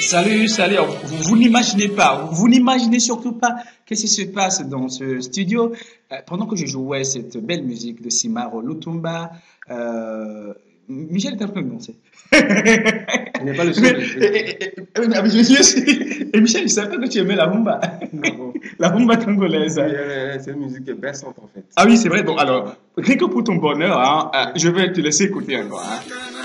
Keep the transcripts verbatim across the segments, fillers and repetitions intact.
Salut, salut. Vous, vous n'imaginez pas, vous, vous n'imaginez surtout pas qu'est-ce qui se passe dans ce studio. Euh, pendant que je jouais cette belle musique de Simaro Lutumba, euh, Michel était en train de danser. Tu n'es pas le Mais, seul. et, et- et- et- mais je, je suis- et Michel, je savais pas que tu aimais la rumba. Ah bon. La rumba congolaise. Oui, elle est- c'est une musique qui est berçante en fait. Ah oui, c'est vrai. Bon, alors, rien que pour ton bonheur, hein, euh, Oui. je vais te laisser écouter encore. Hein.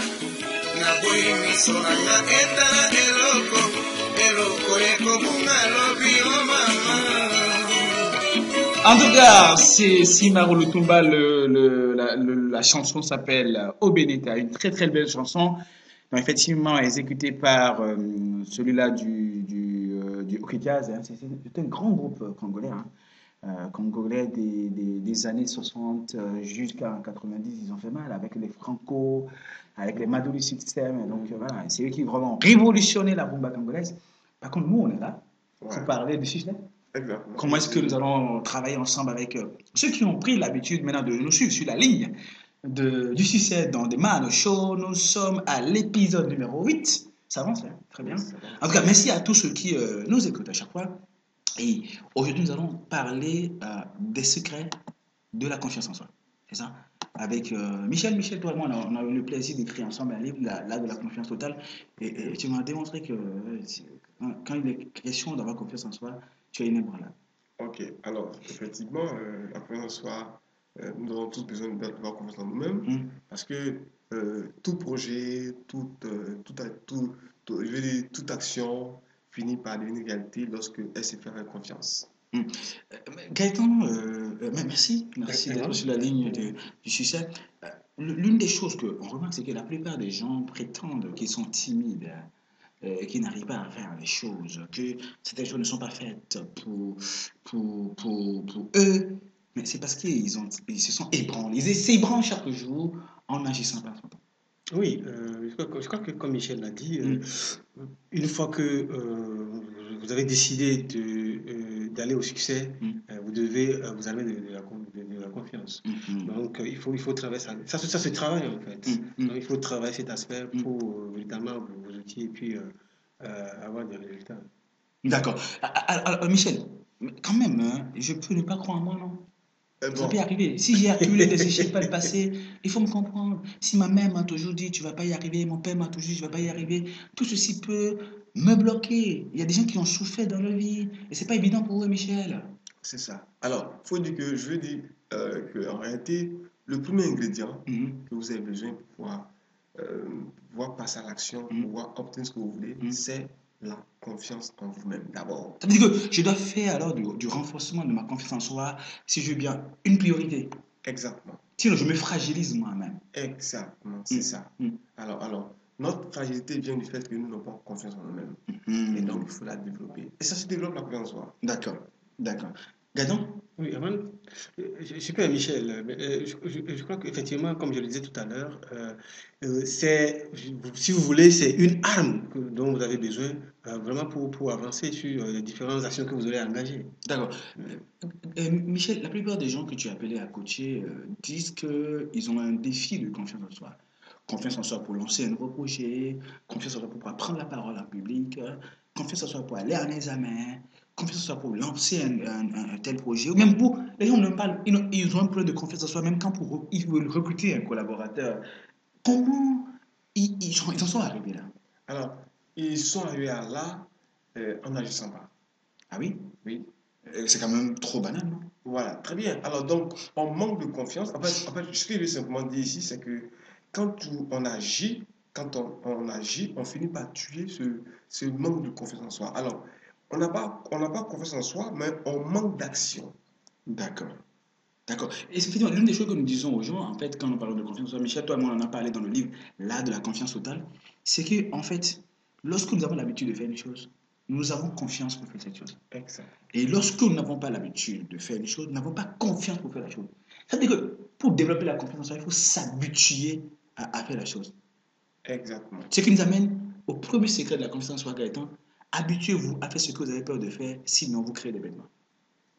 En tout cas, c'est Simaro Lutumba, le, le, la, le- la chanson s'appelle Obeneta, une très très belle chanson, donc effectivement exécutée par euh, celui-là du, du, euh, du Hockey Jazz, hein. C'est c'est un grand groupe euh, congolais, hein. Euh, congolais des, des, des années soixante euh, jusqu'à quatre-vingt-dix, ils ont fait mal avec les Franco, avec les Maduri System, donc euh, voilà, c'est eux qui ont vraiment révolutionné la rumba congolaise. Par contre, nous, on est là pour Ouais, parler du système. exactement. Comment est-ce que nous allons travailler ensemble avec euh, ceux qui ont pris l'habitude maintenant de nous suivre sur la ligne de, du succès dans des Man Show. Nous sommes à l'épisode numéro huit. Ça avance, hein? Très bien. Oui, ça En tout avance. cas, merci à tous ceux qui euh, nous écoutent à chaque fois. Et aujourd'hui, nous allons parler euh, des secrets de la confiance en soi. C'est ça? Avec euh, Michel, Michel, toi et moi, on a, on a eu le plaisir d'écrire ensemble un livre, là, là, de la confiance totale. Et, et tu m'as démontré que euh, quand, quand il est question d'avoir confiance en soi, tu es inébranlable. Ok, alors effectivement, euh, la confiance en soi, euh, nous avons tous besoin d'avoir confiance en nous-mêmes Hmm. parce que euh, tout projet, toute, euh, tout, a- tout- tout- je veux dire, toute action finit par devenir réalité lorsque elle se fait avec confiance. Hmm. Euh, Gaëtan, euh, euh, merci, Et- merci et d'être voilà. sur la ligne de- du succès. Euh, L'une des choses qu'on remarque, c'est que la plupart des gens prétendent qu'ils sont timides, euh, qu'ils n'arrivent pas à faire les choses, que certaines choses ne sont pas faites pour, pour, pour, pour eux, mais c'est parce qu'ils ont, ils se sont ébranlés. Ils s'ébranlent chaque jour en agissant par son temps. Oui, euh, je crois que, je crois que comme Michel l'a dit, euh, Hmm. une fois que euh, vous avez décidé de, euh, d'aller au succès, Hmm. euh, vous devez euh, vous amener de, de la, con- de- de la confiance. Hmm. Donc, euh, il faut, il faut travailler ça. Ça, se- ça se travaille en fait. Hmm. Hmm. Donc, il faut travailler cet aspect Hmm. pour euh, véritablement vous, vous outiller et puis euh, euh, avoir des résultats. D'accord. Ah, ah, alors, Michel, quand même, hein, je peux ne pas croire en moi, non? Et Ça peut bon, arriver. Si j'ai accumulé des échecs par le passé, il faut me comprendre. Si ma mère m'a toujours dit, tu vas pas y arriver, mon père m'a toujours dit, tu vas pas y arriver, tout ceci peut me bloquer. Il y a des gens qui ont souffert dans leur vie et c'est pas évident pour eux, Michel. c'est ça. Alors, faut dire que je veux dire euh, que en réalité, le premier ingrédient Mhm, que vous avez besoin pour pouvoir, euh, pouvoir passer à l'action, pour mhm, pouvoir obtenir ce que vous voulez, mhm. c'est la confiance en vous-même d'abord. Ça veut dire que je dois faire alors du, du renforcement de ma confiance en soi, si je veux bien, une priorité. Exactement. Sinon, je me fragilise moi-même. Exactement, c'est Mhm, ça. mhm, Alors, alors, notre fragilité vient du fait que nous n'avons pas confiance en nous-mêmes. Et donc, mhm. il faut la développer. Et ça se développe la confiance en soi. D'accord, d'accord. Gadon? Oui, avant, euh, super Michel, mais, euh, je, je- je crois qu'effectivement, comme je le disais tout à l'heure, euh, euh, c'est, si vous voulez, c'est une arme que- dont vous avez besoin euh, vraiment pour, pour avancer sur euh, les différentes actions que vous aurez engagées. D'accord. Euh, euh, Michel, la plupart des gens que tu as appelés à coacher euh, disent qu'ils ont un défi de confiance en soi. Confiance en soi pour lancer un nouveau projet, confiance en soi pour pouvoir prendre la parole en public, euh, confiance en soi pour aller en examen, confiance en soi pour lancer un, un- un- un tel projet, ou même pour... Les gens ne parlent, ils ont, ils ont un problème de confiance en soi, même quand pour, re- ils veulent recruter un collaborateur. Comment ils, ils sont- ils en sont arrivés là? Alors, ils sont arrivés à là euh, en n'agissant pas. Ah oui? Oui. Euh, C'est quand même trop banal, non? Voilà, très bien. Alors, donc, on manque de confiance. En fait, en fait, ce que je veux simplement dire ici, c'est que quand tu- on agit, quand on, on agit, on finit par tuer ce, ce manque de confiance en soi. Alors, on n'a pas, on n'a pas confiance en soi, mais on manque d'action. D'accord. D'accord. Et effectivement, l'une des choses que nous disons aux gens, en fait, quand nous parlons de confiance en soi, Michel, toi et moi, on en a parlé dans le livre, là, de la confiance totale, c'est que, en fait, lorsque nous avons l'habitude de faire une chose, nous avons confiance pour faire cette chose. Exact. Et lorsque nous n'avons pas l'habitude de faire une chose, nous n'avons pas confiance pour faire la chose. Ça veut dire que pour développer la confiance en soi, il faut s'habituer à, à faire la chose. Exactement. Ce qui nous amène au premier secret de la confiance en soi, Gaëtan. Habituez-vous à faire ce que vous avez peur de faire, sinon vous créez des bêtements. Euh,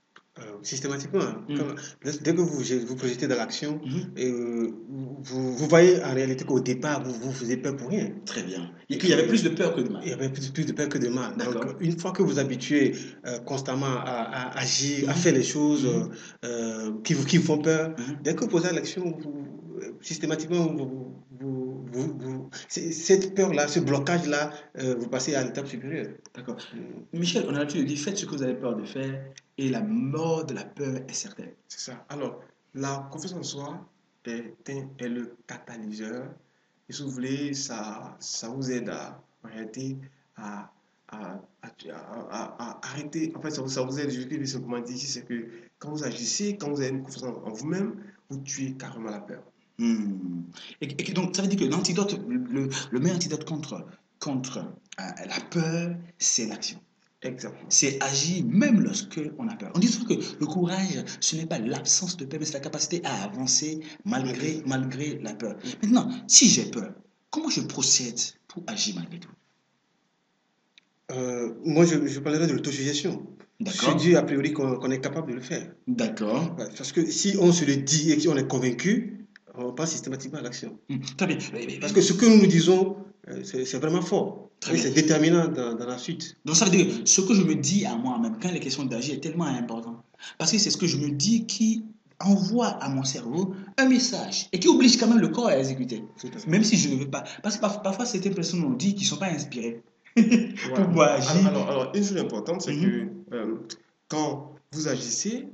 Euh, systématiquement, hein. Mm. Quand- dès dès que vous vous projetez dans l'action, Mhm. et, euh, vous, vous voyez en réalité qu'au départ, vous vous faisiez peur pour rien. Très bien. Et Et qu'il y avait que- plus de peur que de Il mal. y avait plus, plus de peur que de mal. D'accord. Donc, une fois que vous habituez euh, constamment à, à agir, à Mhm. faire les choses Mhm. euh, euh, qui, vous, qui vous font peur, Mhm. dès que vous posez à l'action, vous, euh, systématiquement, vous, vous, vous- vous- c'est- cette peur-là, ce blocage-là, euh, vous passez à l'étape supérieure. D'accord. Michel, on a l'habitude de dire faites ce que vous avez peur de faire et la mort de la peur est certaine. C'est ça. Alors, la confiance en soi est, un- est le catalyseur. Et si vous voulez, ça, ça vous aide à, en réalité, à, à, à, à- à- à arrêter. En fait, ça, vous ça vous aide, je vais simplement dire ici, c'est que quand vous agissez, quand vous avez une confiance en, en vous-même, vous tuez carrément la peur. Hmm. Et, et que donc, ça veut dire que l'antidote, le, le- le meilleur antidote contre, contre euh, la peur, c'est l'action. Exactement. C'est agir même lorsque on a peur. On dit souvent que le courage, ce n'est pas l'absence de peur, mais c'est la capacité à avancer malgré, malgré la peur. Maintenant, si j'ai peur, comment je procède pour agir malgré tout? Euh, moi, je, je parlerai de l'autosuggestion. Se D'accord? dire a priori qu'on qu'on est capable de le faire. D'accord. Ouais, parce que si on se le dit et qu'on est convaincu, on passe systématiquement à l'action. Hmm. Très bien. Mais- mais- Parce que ce que nous nous disons, euh, c'est c'est vraiment fort. Très Et bien. c'est déterminant dans, dans la suite. Donc ça veut dire que ce que je me dis à moi-même quand il est question d'agir est tellement important. Parce que c'est ce que je me dis qui envoie à mon cerveau un message et qui oblige quand même le corps à exécuter. Tout à fait. Même si je ne veux pas. Parce que parf- parfois, certaines personnes m'ont dit qu'ils ne sont pas inspirées pour Voilà. pouvoir Alors, agir. alors, alors, une chose importante, c'est Mhm. que euh, quand vous agissez,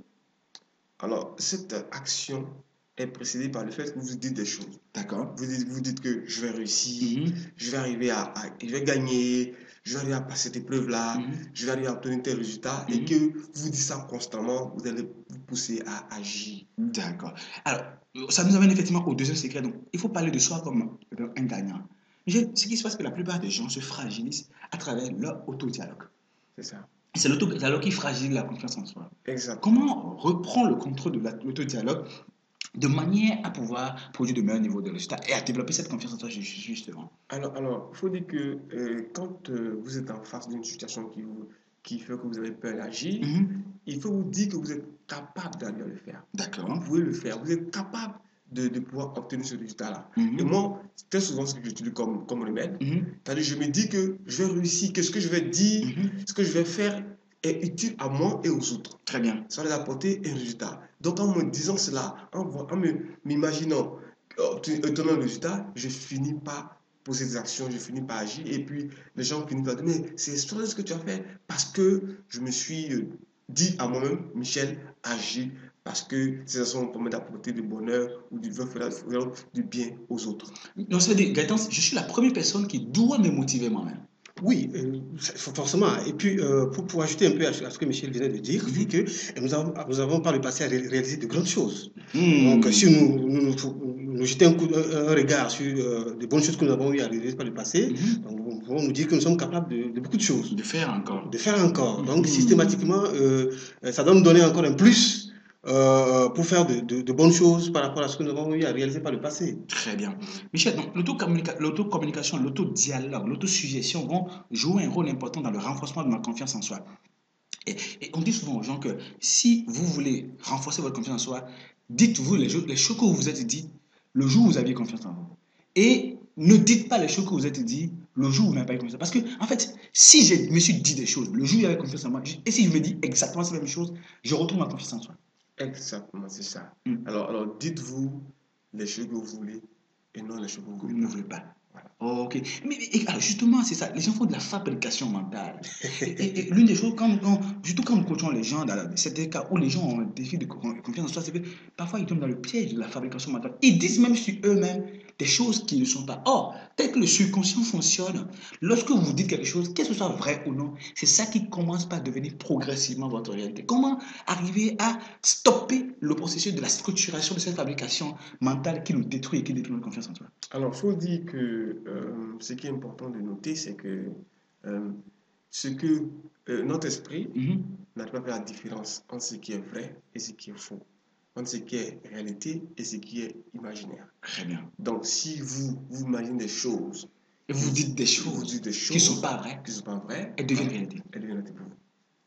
alors cette action est précédée par le fait que vous dites des choses. D'accord. Vous dites, vous dites que je vais réussir, Mhm. je vais arriver à, à- je vais gagner, je vais arriver à passer cette épreuve-là, Mhm. je vais arriver à obtenir tel résultat, et Mhm. que vous dites ça constamment, vous allez vous pousser à agir. D'accord. Alors, ça nous amène effectivement au deuxième secret. Donc, il faut parler de soi comme un gagnant. Je- Ce qui se passe, c'est que la plupart des gens se fragilisent à travers leur autodialogue. C'est ça. C'est l'autodialogue qui fragilise la confiance en soi. Exact. Comment reprendre le contrôle de la- l'autodialogue de manière à pouvoir produire de meilleurs niveaux de résultats et à développer cette confiance en soi ju- justement? Alors, alors, il faut dire que euh, quand euh, vous êtes en face d'une situation qui, vous, qui fait que vous avez peur d'agir, Mhm. il faut vous dire que vous êtes capable d'aller le faire. D'accord. Vous pouvez le faire. Vous êtes capable de, de pouvoir obtenir ce résultat-là. Mhm. Et moi, c'est très souvent ce que j'utilise comme, comme remède. Mhm. C'est-à-dire, je me dis que je vais réussir, que ce que je vais dire, Mhm. ce que je vais faire est utile à moi et aux autres. Très bien. Ça va les apporter un résultat. Donc, en me disant cela, en, vo- en me- m'imaginant obtenir obtenir un résultat, je finis par poser des actions, je finis par agir. Et puis, les gens finissent par dire, mais c'est extraordinaire ce que tu as fait parce que je me suis euh, dit à moi-même, Michel, agis parce que ces actions vont permettre d'apporter du bonheur ou du, vont faire du bien aux autres. Donc, ça veut dire, Gaëtan, je suis la première personne qui doit me motiver moi-même. Oui, euh, c'est- forcément. Et puis, euh, pour, pour ajouter un peu à ce à ce que Michel venait de dire, Mhm. c'est que euh, nous avons, nous avons par le passé ré- réalisé de grandes choses. Hmm. Donc, si nous, nous, nous, nous jetons un, coup, un, un regard sur euh, de bonnes choses que nous avons eu à réaliser par le passé, Mhm. donc nous pouvons nous dire que nous sommes capables de, de beaucoup de choses, De faire encore. de faire encore. Donc, Mhm. systématiquement, euh, euh, ça doit nous donner encore un plus euh, pour faire de, de, de bonnes choses par rapport à ce que nous avons eu à réaliser par le passé. Très bien. Michel, donc l'autocommunica- l'autocommunication, l'autodialogue, l'autosuggestion vont jouer un rôle important dans le renforcement de ma confiance en soi. Et, et on dit souvent aux gens que si vous voulez renforcer votre confiance en soi, dites-vous les, choses- les choses que vous vous êtes dit le jour où vous aviez confiance en vous. Et ne dites pas les choses que vous vous êtes dit le jour où vous n'avez pas eu confiance. Parce que, en fait, si je me suis dit des choses le jour où j'avais confiance en moi, et si je me dis exactement ces mêmes choses, je retrouve ma confiance en soi. Exactement, c'est ça. Mm. Alors, alors dites-vous les choses que vous voulez et non les choses que vous Que vous voulez ne pas. voulez pas. Voilà. Oh, ok. Mais, mais- et alors justement, c'est ça. Les gens font de la fabrication mentale. Et, et- et l'une des choses, quand, quand- surtout quand nous coachons les gens, dans la- certains cas où les gens ont un défi de co- confiance en soi, c'est que parfois ils tombent dans le piège de la fabrication mentale. Ils disent même sur eux-mêmes des choses qui ne sont pas. Or, tel que le subconscient fonctionne, lorsque vous dites quelque chose, qu'est-ce que ce soit vrai ou non, c'est ça qui commence par devenir progressivement votre réalité. Comment arriver à stopper le processus de la structuration de cette fabrication mentale qui nous détruit et qui détruit notre confiance en soi? Alors, il faut dire que euh, ce qui est important de noter, c'est que euh, ce que euh, notre esprit Mhm. n'arrive pas à faire la différence entre ce qui est vrai et ce qui est faux, entre ce qui est réalité et ce qui est imaginaire. Très bien. Donc, si vous, vous imaginez des choses, Et vous dites des vous choses dites des qui ne sont choses pas vraies, qui ne sont pas vraies, elles deviennent réalité. elles deviennent réalité pour vous.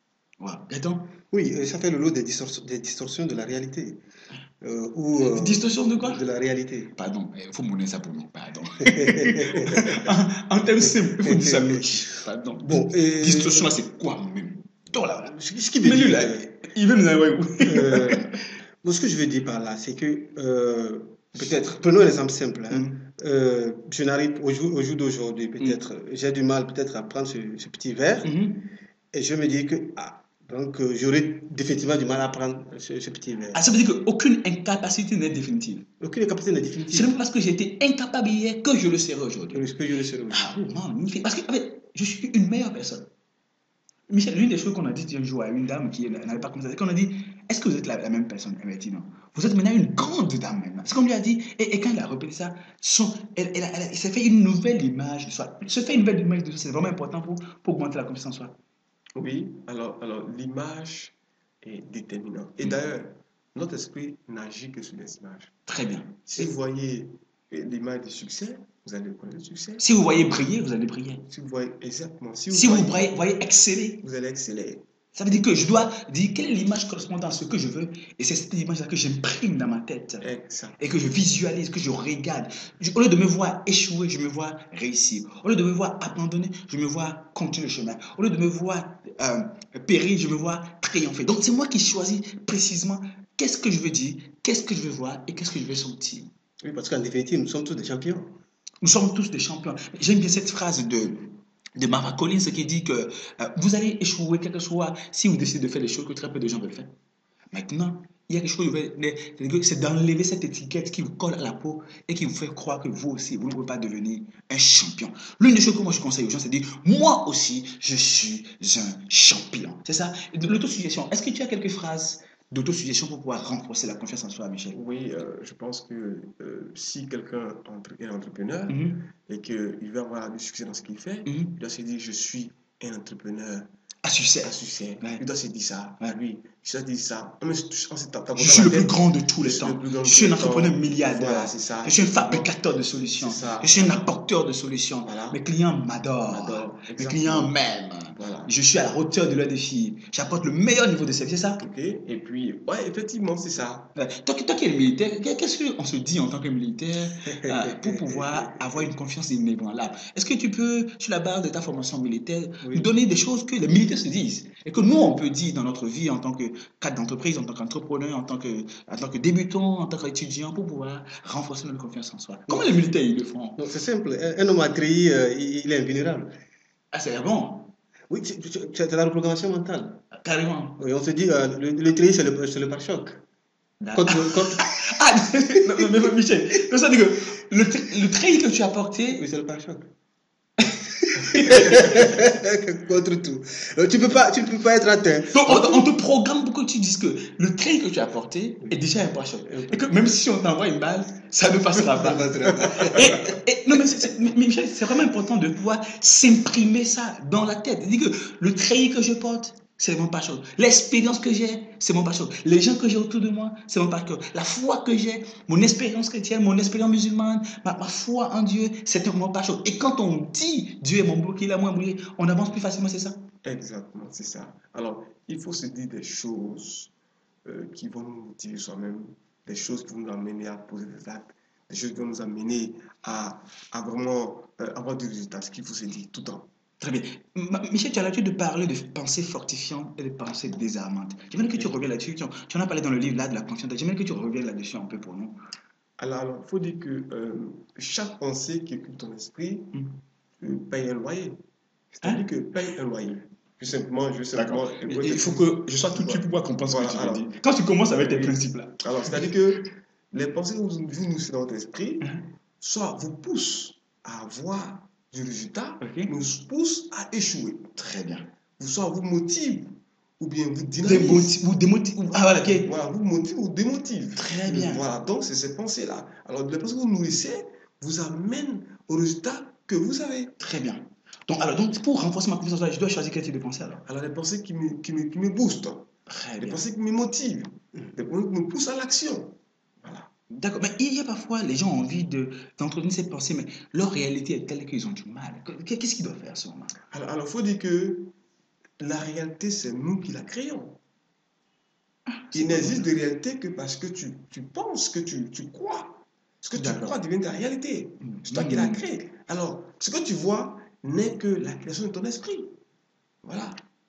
Wow. Gaëtan, Oui, euh, ça fait le lot des, distors- des distorsions de la réalité. Euh, ou euh, distorsion de quoi? de la réalité. Pardon, il faut monnaie ça pour nous. Pardon. en, en termes simples, il faut dire ça. Mais, pardon. Bon, et Distorsion, là, c'est quoi même? Toi, là. ce, ce qui veut Mais lui, dire, là, euh, il veut nous envoyer où? euh, bon, ce que je veux dire par là, c'est que euh, peut-être, prenons un exemple simple. Hein. Mm. Euh, je n'arrive au jour, au jour d'aujourd'hui, Mm. peut-être, j'ai du mal peut-être à prendre ce, ce petit verre Mhm. et je me dis que ah, donc euh, j'aurais définitivement du mal à prendre ce, ce petit verre. Ah, ça veut dire qu'aucune incapacité n'est définitive. Aucune capacité n'est C'est définitive. même parce que j'ai été incapable hier que je le serai aujourd'hui. Ce que je le sais aujourd'hui. Ah, oh, non, magnifique. Parce que en fait, je suis une meilleure personne. Michel, l'une des choses qu'on a dit un jour à une dame qui n'avait pas commencé, c'est qu'on a dit, est-ce que vous êtes la, la même personne? Elle m'a dit non. Vous êtes maintenant une grande dame maintenant. C'est qu'on lui a dit, et, et quand elle a répété ça, son, elle, elle, a- elle a- il s'est fait une nouvelle image de soi. Se fait une nouvelle image de soi, c'est vraiment important pour, pour augmenter la confiance en soi. Oui, alors, alors l'image est déterminante. Et Mm. d'ailleurs, notre esprit n'agit que sur les images. Très bien. Si vous voyez l'image du succès, vous allez connaître le succès. Si vous voyez briller, vous allez briller. Si vous voyez exactement, si vous, Si vous voyez, voyez, voyez exceller, vous allez exceller. ça veut dire que je dois dire quelle est l'image correspondant à ce que je veux. Et c'est cette image-là que j'imprime dans ma tête. Exact. Et que je visualise, que je regarde. Je- au lieu de me voir échouer, je me vois réussir. Au lieu de me voir abandonner, je me vois continuer le chemin. Au lieu de me voir euh, périr, je me vois triompher. Donc c'est moi qui choisis précisément qu'est-ce que je veux dire, qu'est-ce que je veux voir et qu'est-ce que je veux sentir. Oui, parce qu'en définitive, nous sommes tous des champions. Nous sommes tous des champions. J'aime bien cette phrase de, de Marva Collins qui dit que euh, vous allez échouer, quel que soit, si vous décidez de faire des choses que très peu de gens veulent faire. Maintenant, il y a quelque chose, c'est d'enlever cette étiquette qui vous colle à la peau et qui vous fait croire que vous aussi, vous ne pouvez pas devenir un champion. L'une des choses que moi je conseille aux gens, c'est de dire, moi aussi, je suis un champion. C'est ça. L'autosuggestion. Est-ce que tu as quelques phrases d'autosuggestion pour pouvoir renforcer la confiance en soi, Michel? Oui, euh, je pense que euh, si quelqu'un entre- est entrepreneur Mhm, et qu'il veut avoir du succès dans ce qu'il fait, mhm. il doit se dire je suis un entrepreneur À succès. à succès. Ouais. Il doit se dire ça. Ouais. Lui, il doit se dire ça. Non, mais je- je- c'est ta- ta- Je ta- suis ta le tête. plus grand de tous Je les suis temps. le plus grand de Je tous suis un les entrepreneur temps. milliardaire. Voilà, c'est ça. Je suis un fabricateur de solutions. C'est ça. Je suis un apporteur de solutions. Voilà. Mes clients m'adorent. M'adorent, Mes exactement. clients m'aiment. Voilà. Je suis à la hauteur de leurs défis. J'apporte le meilleur niveau de service. C'est ça? Ok. Et puis, ouais, effectivement, c'est ça. Ouais. Toi, qui- toi qui es militaire, qu'est-ce qu'on se dit en tant que militaire euh, pour pouvoir avoir une confiance inébranlable? Est-ce que tu peux, sur la base de ta formation militaire, Oui. nous donner des choses que les militaires se disent et que nous, on peut dire dans notre vie en tant que cadre d'entreprise, en tant qu'entrepreneur, en tant que, en tant que débutant, en tant qu'étudiant, pour pouvoir renforcer notre confiance en soi? Comment les militaires, ils le font? Donc c'est simple. Un, un homme attrayé, euh, il, il est invulnérable. Ah, c'est bon, Oui, c'est c'est- c'est la reprogrammation mentale. carrément. Oui, on se dit, euh, le, le treillis, c'est le, c'est le pare-choc. Contre, contre- Ah, non, non, mais Michel, ça veut dire que le, tra- le treillis que tu as porté, Oui, c'est le pare-choc. Contre tout. Donc, tu peux pas, tu peux pas être atteint. donc, on, on te programme pour que tu dises que le treillis que tu as porté est déjà un pare-choc. Et que même si on t'envoie une balle, ça ne passera pas. Et, et- non, mais, c'est- c'est- mais Michel, c'est vraiment important de pouvoir s'imprimer ça dans la tête. C'est-à-dire que le treillis que je porte, c'est mon pare-choc. L'expérience que j'ai, c'est mon pare-choc. Les gens que j'ai autour de moi, c'est mon pare-choc. La foi que j'ai, mon expérience chrétienne, mon expérience musulmane, ma, ma foi en Dieu, c'est un- mon pare-choc. Et quand on dit Dieu est mon bouclier, là, moi, bouclier, on avance plus facilement, c'est ça? Exactement, c'est ça. Alors, il faut se dire des choses euh, qui vont nous motiver soi-même, des choses qui vont nous amener à poser des actes, des choses qui vont nous amener à, à vraiment euh, avoir du résultat, ce qu'il faut se dire tout le temps. Très bien. Ma- Michel, tu as l'habitude de parler de pensée fortifiante et de pensée désarmante. J'aimerais que tu reviennes là-dessus. Tu, tu en as parlé dans le livre là de la confiance. J'aimerais que tu reviennes là-dessus un peu pour nous. Alors, il faut dire que euh, chaque pensée qui occupe ton esprit Mm. euh, paye un loyer. C'est-à-dire Hein? que paye un loyer. Tout simplement, je simplement. Il faut que je sois tout de suite pour pouvoir comprendre ce que Voilà, tu veux alors. dire. Quand tu commences avec tes Oui. principes là. Alors, c'est-à-dire que les pensées que vous, vous nous dans votre esprit, Mhm. soit vous poussent à avoir du résultat, Ok. nous poussent à échouer. Très bien. Vous soit vous motive ou bien vous dynamisent. Démotive ou démotive. ou- Ah voilà, ok. Voilà, vous motive ou démotive. Très bien. Voilà, donc c'est ces pensées-là. Alors, les pensées que vous nourrissez vous amènent au résultat que vous avez. Très bien. Donc, alors, donc pour renforcer ma confiance en soi, je dois choisir quel type de pensée alors? Alors, les pensées qui me, qui me, qui me boostent, Très les bien. pensées qui me motivent, les pensées qui me poussent à l'action. Voilà. D'accord, mais il y a parfois, les gens ont envie de- d'entretenir cette pensée, mais leur réalité est telle qu'ils ont du mal. Que- Qu'est-ce qu'ils doivent faire à ce moment? Alors, il faut dire que la réalité, c'est nous qui la créons. C'est Il pas n'existe vrai. de réalité que parce que tu, tu penses, que tu, tu crois. Ce que tu D'accord. crois devient ta réalité. C'est toi qui Hmm. l'as créé. Alors, ce que tu vois n'est que la création de ton esprit. Voilà.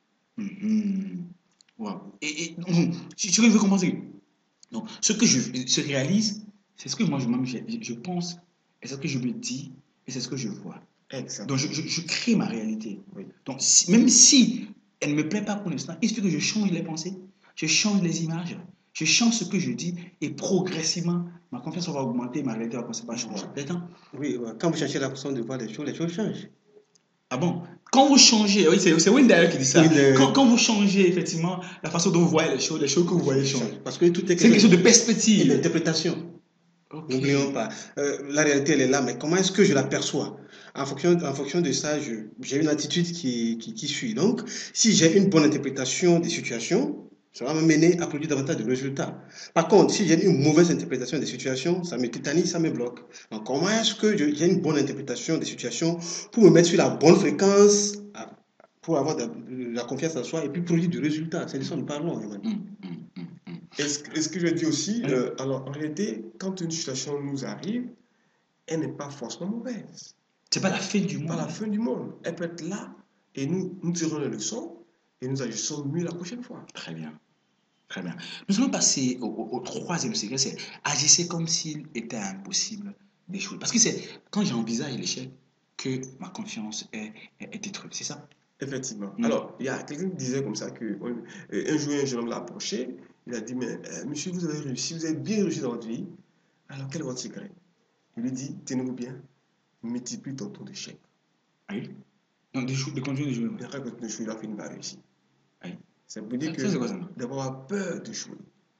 Mhm. Wow. Et, et donc, si tu veux comprendre, donc, ce que je se réalise, c'est ce que moi je-même je, je pense, et c'est ce que je me dis, et c'est ce que je vois. Donc, je, Exactement. je- je crée ma réalité. Oui. Donc, si- même si elle ne me plaît pas pour l'instant, il suffit que je change les pensées, je change les images, je change ce que je dis, et progressivement, ma confiance va augmenter, ma réalité va commencer par changer. Voilà. D'accord? Oui, ouais, quand vous cherchez la façon de voir les choses, les choses changent. Ah bon? Quand vous changez, oui, c'est c'est Wayne d'ailleurs qui dit ça. Oui, le- Quand, quand vous changez effectivement la façon dont vous voyez les choses, les choses que vous voyez changent. Parce que tout est C'est une question question de et perspective. d'interprétation. Ok. N'oublions pas. Euh, la réalité, elle est là, mais comment est-ce que je l'aperçois? En fonction, en fonction de ça, je- j'ai une attitude qui, qui, qui suit. Donc, si j'ai une bonne interprétation des situations, ça va me mener à produire davantage de résultats. Par contre, si j'ai une mauvaise interprétation des situations, ça me tétanise, ça me bloque. Donc, comment est-ce que je- j'ai une bonne interprétation des situations pour me mettre sur la bonne fréquence, à- pour avoir de, de la confiance en soi et puis produire du résultat? C'est de ça que nous parlons, Emmanuel. Hum, hum, hum, hum. Et ce, et ce que je dis aussi, Hein? euh, alors en réalité, quand une situation nous arrive, elle n'est pas forcément mauvaise. C'est pas la fin du C'est pas la monde. fin du monde. Elle peut être là et nous, nous tirons les leçons et nous agissons mieux la prochaine fois. Très bien. Très bien. Nous allons passer au, au- au troisième secret, c'est agissez comme s'il était impossible d'échouer. Parce que c'est quand j'envisage l'échec que ma confiance est, est, est détruite. C'est ça? Effectivement. Hum. Alors, il y a quelqu'un qui disait comme ça que on- euh, un jour, un jeune homme l'a approché. Il a dit, mais euh, monsieur, vous avez réussi, vous avez bien réussi dans votre vie. Alors, quel est votre secret? Il lui dit, tenez-vous bien, multiplie ton taux d'échec. Ah oui. Donc, de, de continuer de jouer. Il n'a pas continué de jouer, il a fini par réussir. Ah oui. Ça veut dire Ça, que ça, c'est quoi ça? d'avoir peur de jouer,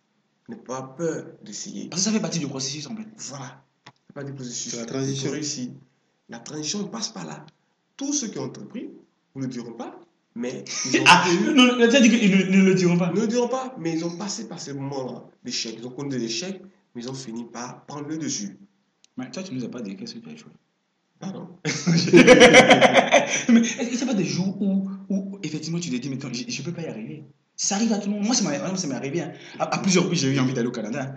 ne pas avoir peur d'essayer. Parce que ça fait partie du processus en fait. Voilà. C'est pas des processus. C'est la Il transition. faut réussir. La transition passe par là. Tous ceux qui ont entrepris, vous ne le diront pas, mais ils ont Ah, connu- non, tu as dit qu'ils ne, ne le diront pas. ne le diront pas, mais ils ont passé par ces moments d'échec. Ils ont connu des échecs, mais ils ont fini par prendre le dessus. Mais toi, tu ne nous as pas dit qu'est-ce que tu as échoué. Pardon. Mais est-ce que c'est pas des jours où, où effectivement tu te dis, mais attends, je ne peux pas y arriver? Ça arrive à tout le monde. Moi, ça m'est moi, ça m'est arrivé. Hein. À, à plusieurs reprises, j'ai eu envie d'aller au Canada.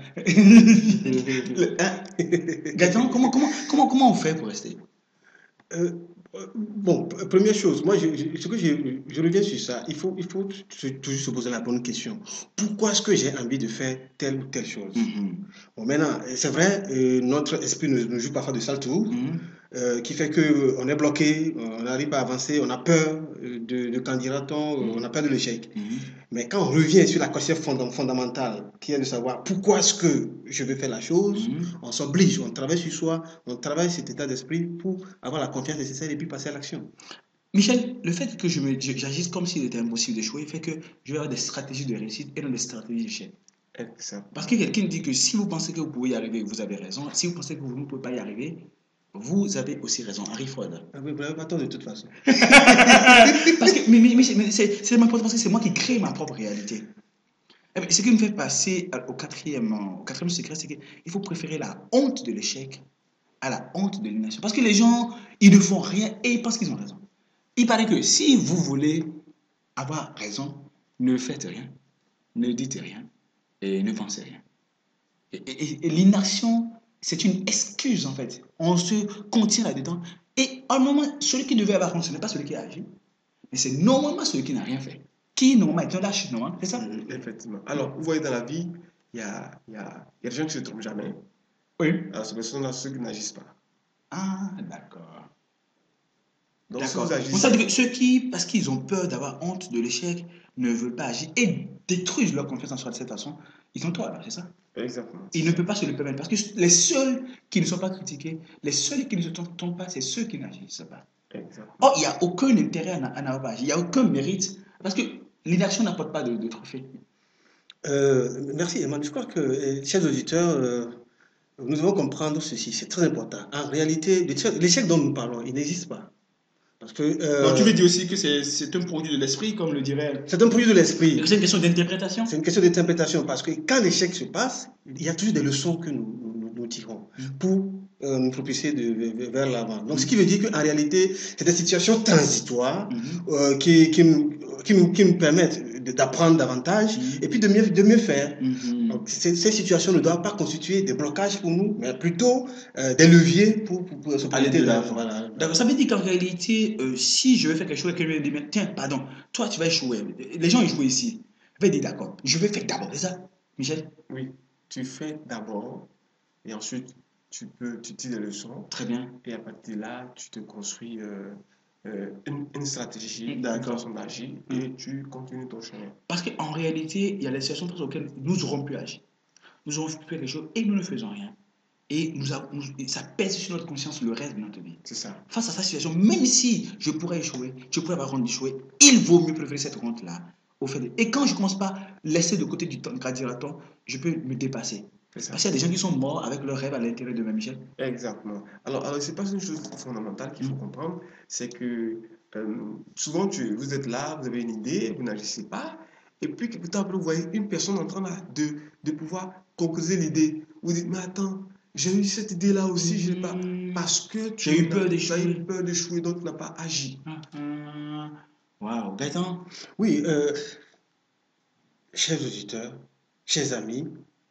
Le- hein? Gaëtan, comment, comment, comment, comment on fait pour rester? Euh, euh, bon, p- première chose, moi, je, je- ce que je, je reviens sur ça, il faut, il faut se- toujours se poser la bonne question. Pourquoi est-ce que j'ai envie de faire telle ou telle chose? Mhm. Bon, maintenant, c'est vrai, euh, notre esprit nous, nous joue parfois de sales tours, Mhm. euh, qui fait qu'on est bloqué, on n'arrive pas à avancer, on a peur euh, de, de candidat-on, euh, on a peur de l'échec. Mhm. Mais quand on revient sur la question fonda- fondamentale, qui est de savoir pourquoi est-ce que je veux faire la chose, Mhm. on s'oblige, on travaille sur soi, on travaille cet état d'esprit pour avoir la confiance nécessaire et puis passer à l'action. Michel, le fait que je me, je- j'agisse comme s'il était impossible d'échouer fait que je vais avoir des stratégies de réussite et non des stratégies d'échec. Exact. Parce que quelqu'un dit que si vous pensez que vous pouvez y arriver, vous avez raison. Si vous pensez que vous ne pouvez pas y arriver, vous avez aussi raison. Henry Ford. Ah oui, vous n'avez pas tort de toute façon. Parce que mais, mais- mais c'est mais c'est- c'est n'importe parce que c'est moi qui crée ma propre réalité. Eh bien, ce qui me fait passer à- au quatrième, au quatrième secret, c'est qu'il faut préférer la honte de l'échec à la honte de l'inaction. Parce que les gens, ils ne font rien et ils pensent qu'ils ont raison. Il paraît que si vous voulez avoir raison, ne faites rien, ne dites rien et ne pensez rien. Et, et- et l'inaction, c'est une excuse en fait. On se contient là-dedans. Et à un moment, celui qui devait avoir honte, ce n'est pas celui qui a agi, mais c'est normalement celui qui n'a rien fait. Qui normalement est un lâche, normalement, c'est ça? Mhm, effectivement. Alors, vous voyez, dans la vie, il y a, il y a, il y a des gens qui ne se trompent jamais. Oui. Alors, ces personnes-là, ceux qui n'agissent pas. Ah, d'accord. Donc, si D'accord. vous Donc, agissez, ça veut dire que ceux qui, parce qu'ils ont peur d'avoir honte de l'échec, ne veulent pas agir et détruisent leur confiance en soi de cette façon, ils ont tort là, c'est ça? exactement. Ils ne peuvent pas se le permettre parce que les seuls qui ne sont pas critiqués, les seuls qui ne se trompent pas, c'est ceux qui n'agissent pas. Exactement. Or, il n'y a aucun intérêt à n'a- à n'avoir pas agi, il n'y a aucun mérite parce que l'inaction n'apporte pas de, de trophée. Euh, merci, Emmanuel. Je crois que, euh, chers auditeurs, euh, nous devons comprendre ceci, c'est très important. En réalité, l'échec l'échec dont nous parlons, il n'existe pas. Parce que euh, Donc, tu veux dire aussi que c'est c'est un produit de l'esprit, comme le dirait. c'est un produit de l'esprit. C'est une question d'interprétation. C'est une question d'interprétation parce que quand l'échec se passe, il y a toujours des leçons que nous, nous, nous tirons pour euh, nous propulser de, vers vers l'avant. Donc, ce qui veut dire qu'en réalité, c'est des situations transitoires Mhm. euh, qui, qui, nous- qui, me, qui me permettent d'apprendre davantage Mhm. et puis de mieux, de mieux faire. Mhm. Donc, ces, ces situations ne doivent pas constituer des blocages pour nous, mais plutôt euh, des leviers pour, pour, pour se Aller projeter de vers. l'avant. Voilà. D'accord, ça veut dire qu'en réalité, euh, si je veux faire quelque chose et que quelqu'un me dit, mais tiens, pardon, toi tu vas échouer. Les gens échouent ici. Je vais dire, d'accord, je vais faire d'abord, c'est ça, Michel? Oui, tu fais d'abord et ensuite tu peux, tu tires des leçons Très bien. et à partir de là, tu te construis euh, euh, une, une stratégie, une D'accord. façon d'agir Mhm. et tu continues ton chemin. Parce qu'en réalité, il y a des situations face auxquelles nous aurons pu agir. Nous aurons pu faire quelque chose et nous ne faisons rien. Et nous avons- nous- et ça pèse sur notre conscience le reste de notre vie. C'est ça. Face à cette situation, même si je pourrais échouer, je pourrais avoir honte d'échouer, il vaut mieux préférer cette honte-là au fait de... Et quand je ne commence pas à laisser de côté du temps, gradiraton, je peux me dépasser. C'est ça. Parce qu'il y a des gens qui sont morts avec leur rêve à l'intérieur de même Michel. Exactement. Alors, alors c'est pas une chose fondamentale qu'il faut Mm. comprendre, c'est que euh, souvent tu, vous êtes là, vous avez une idée, vous n'agissez pas, et puis quelque temps après, vous voyez une personne en train là de, de pouvoir concrétiser l'idée. Vous dites, mais attends, j'ai eu cette idée-là aussi, je l'ai pas. Mm. Parce que tu J'ai eu peur n'as- tu as d'échouer. eu peur d'échouer, donc tu n'as pas agi. Ah, ah. Waouh, Gaëtan. Oui, euh, chers auditeurs, chers amis,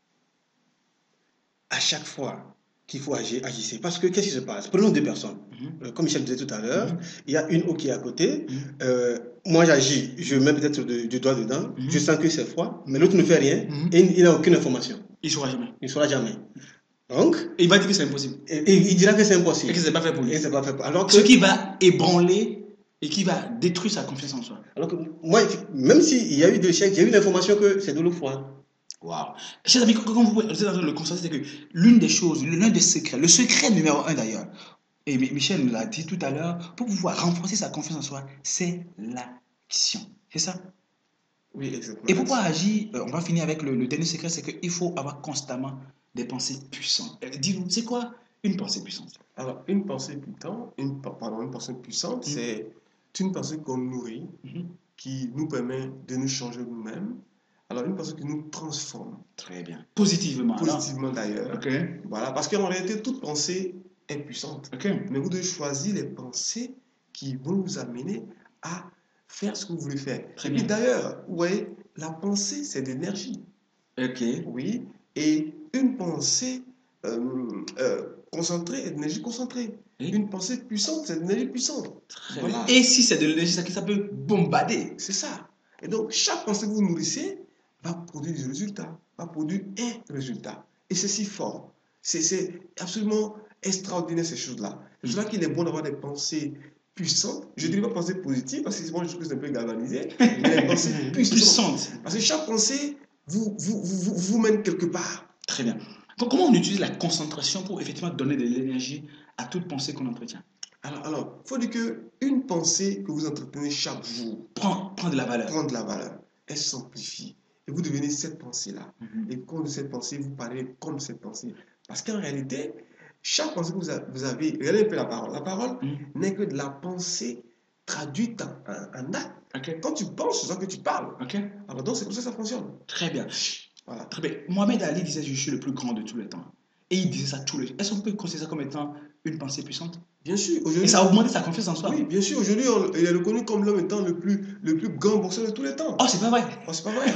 à chaque fois qu'il faut agir, agissez. Parce que qu'est-ce qui se passe? Prenons deux personnes. Mhm. Euh, comme Michel disait tout à l'heure, Mhm. il y a une eau qui est à côté. Mhm. Euh, moi, j'agis, je mets peut-être du, du doigt dedans. Mhm. Je sens que c'est froid, mais l'autre ne fait rien Mhm. et il n'a aucune information. Il ne saura jamais. Il ne saura jamais. Donc, Et il va dire que c'est impossible. et- et il dira que c'est Et impossible. que ce n'est pas fait pour lui. Et c'est pas fait pour- Alors que, Ce qui va ébranler et qui va détruire sa confiance en soi. alors que moi, même s'il y a eu des chèques, j'ai eu l'information que c'est de l'eau froide. Waouh. Chers amis, comme vous pouvez vous êtes en train de le constater, c'est que l'une des choses, l'un des secrets, le secret numéro un d'ailleurs, et Mi- Michel nous l'a dit tout à l'heure, pour pouvoir renforcer sa confiance en soi, c'est l'action. C'est ça. Oui, exactement. Et pour pouvoir agir, euh, on va finir avec le, le dernier secret, c'est qu'il faut avoir constamment des pensées puissantes. Euh, Dis-nous, c'est quoi une pensée puissante? Alors, une pensée puissante, une, pa- pardon, une pensée puissante, Mhm. c'est une pensée qu'on nourrit, Mhm. qui nous permet de nous changer nous-mêmes. Alors, une pensée qui nous transforme, Très bien. Positivement, alors. positivement d'ailleurs. Ok. Voilà, parce qu'en réalité, toute pensée est puissante. Ok. Mais vous devez choisir les pensées qui vont vous amener à faire ce que vous voulez faire. Très Et puis bien. d'ailleurs, vous voyez, la pensée, c'est de l'énergie. Ok. Oui, et une pensée euh, euh, concentrée est de l'énergie concentrée. Et, Une pensée puissante, c'est de l'énergie puissante. très Voilà. bien. Et si c'est de l'énergie, ça, ça peut bombarder. C'est ça. Et donc, chaque pensée que vous nourrissez va produire des résultats, va produire un résultat. Et c'est si fort. C'est- C'est absolument extraordinaire ces choses-là. C'est pour ça qu'il est bon d'avoir des pensées puissantes. Je ne dirais pas pensées positives, parce que moi je trouve que c'est un peu galvanisé, mais des pensées puissantes. Puissante. Parce que chaque pensée vous, vous, vous, vous, vous mène quelque part. Très bien. Com- Comment on utilise la concentration pour effectivement donner de l'énergie à toute pensée qu'on entretient? Alors, alors, il faut dire qu'une pensée que vous entretenez chaque jour Prends, prends de la valeur. prend de la valeur. Elle s'amplifie. Et vous devenez cette pensée-là. Mhm. Et comme de cette pensée, vous parlez comme cette pensée. Parce qu'en réalité, chaque pensée que vous, a- vous avez, regardez un peu la parole. La parole Mhm. n'est que de la pensée traduite en, en- en acte. Ok. Quand tu penses, c'est ça que tu parles. Ok. Alors donc, c'est comme ça que ça fonctionne. Très bien. Voilà. Très bien. Mohamed Ali disait je suis le plus grand de tous les temps. Et il disait ça tous les jours. Est-ce qu'on peut considérer ça comme étant une pensée puissante? Bien sûr, Et aujourd'hui, ça a augmenté sa confiance en soi. oui, bien sûr, aujourd'hui, on- il est reconnu comme l'homme étant le plus, le plus grand boxeur de tous les temps. Oh, c'est pas vrai. Oh, c'est pas vrai.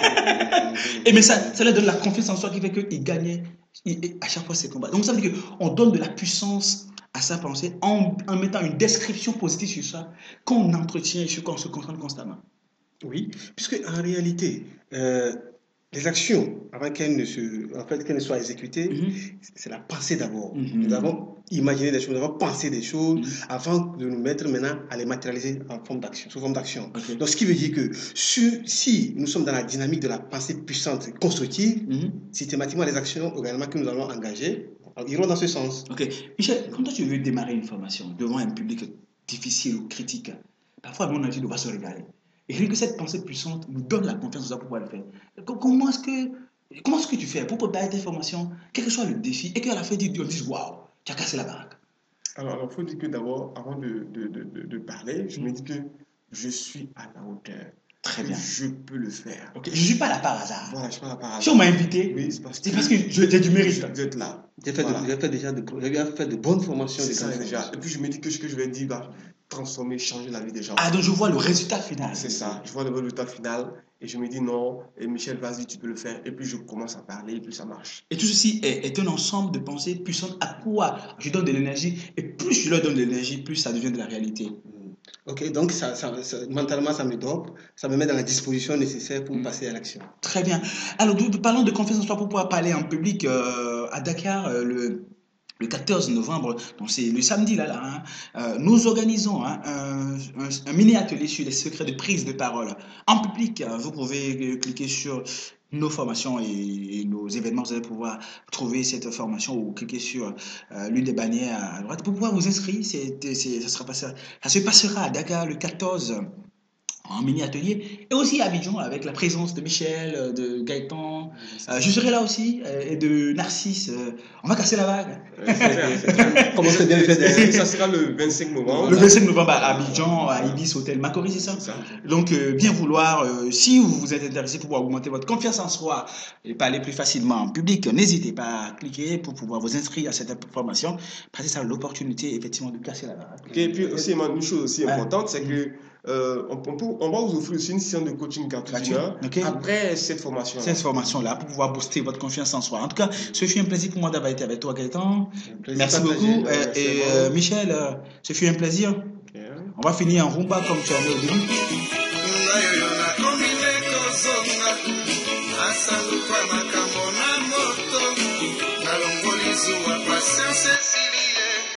Et mais ça, ça leur donne la confiance en soi qui fait qu'il gagnait il- il- à chaque fois ses combats. Donc ça veut dire qu'on donne de la puissance à sa pensée en, en mettant une description positive sur ça qu'on entretient et sur quoi on se concentre constamment. Oui, puisque en réalité, euh, les actions, avant qu'elles ne, se, en fait, qu'elles ne soient exécutées, Mhm. c'est la pensée d'abord. Mhm. Nous avons imaginé des choses, nous avons pensé des choses Mhm. avant de nous mettre maintenant à les matérialiser en forme d'action, sous forme d'action. Ok. Donc, ce qui veut dire que su- si nous sommes dans la dynamique de la pensée puissante, constructive, Mhm. systématiquement, les actions également que nous allons engager iront dans ce sens. Ok. Michel, quand toi tu veux démarrer une formation devant un public difficile ou critique, parfois mon avis va se régaler. Et rien que cette pensée puissante nous donne la confiance en soi pour pouvoir le faire. Co- Comment est-ce que, comment est-ce que tu fais pour préparer tes formations, quel que soit le défi, et qu'à la fin, on dise waouh, tu as cassé la baraque? Alors, il faut dire que d'abord, avant de, de, de, de- de parler, je Mm. me dis que je suis à la hauteur. Très que bien. je peux le faire. Ok, je suis pas là par hasard. Voilà, je suis pas là par hasard. Si on m'a invité, Oui, c'est parce que, c'est parce que je- j'ai du mérite. je veux être là. J'ai fait, Voilà. de, j'ai fait déjà de, j'ai déjà fait de bonnes formations. C'est de ça grandes déjà. formations. Et puis je me dis que ce que je vais dire va transformer, changer la vie des gens. Ah, donc je vois le résultat final. C'est ça. Je vois le résultat final et je me dis non, et Michel, vas-y, tu peux le faire. Et puis je commence à parler et puis ça marche. Et tout ceci est, est un ensemble de pensées puissantes à quoi je donne de l'énergie. Et plus je leur donne de l'énergie, plus ça devient de la réalité. Ok, donc ça, ça, ça- mentalement, ça me dope, ça me met dans la disposition nécessaire pour Mm. passer à l'action. Très bien. Alors, nous, nous parlons de confiance en soi pour pouvoir parler en public euh, à Dakar euh, le, le quatorze novembre. Donc, c'est le samedi, là, là. Hein. Euh, nous organisons hein, un, un, un mini-atelier sur les secrets de prise de parole en public. Hein. Vous pouvez euh, cliquer sur nos formations et, et nos événements. Vous allez pouvoir trouver cette formation ou cliquer sur euh, l'une des bannières à droite pour pouvoir vous inscrire. C'est, c'est, ça, sera passé, ça se passera à Dakar le quatorze en mini-atelier, et aussi à Abidjan avec la présence de Michel, euh, de Gaëtan. Euh, je serai là aussi, euh, et de Narcisse. Euh, on va casser la vague. Euh, c'est clair, c'est clair. Comment c'est bien fait Et de... ça sera le vingt-cinq novembre. Le vingt-cinq novembre à Abidjan, à Ibis Hôtel Macori, c'est ça? C'est ça. Donc, euh, bien vouloir, euh, si vous vous êtes intéressé pour pouvoir augmenter votre confiance en soi et parler plus facilement en public, n'hésitez pas à cliquer pour pouvoir vous inscrire à cette formation. Parce que ça a l'opportunité, effectivement, de casser la vague. Ok, et puis aussi, une chose aussi Ouais. importante, c'est que euh, on, on peut- on va vous offrir aussi une séance de coaching gratuite Gratuit, d'une heure ok. après cette formation. Cette formation-là pour pouvoir booster votre confiance en soi. En tout cas, ce fut un plaisir pour moi d'avoir été avec toi, Gaëtan. plaisir Merci partagé. beaucoup. Euh, Euh, merci et à vous. euh, Michel, euh, ce fut un plaisir. Ok. On va finir en rumba comme tu as dit au début. Ngayo nakomile kozonga asalutwa makambo na moto nalongoli zuwa pasianse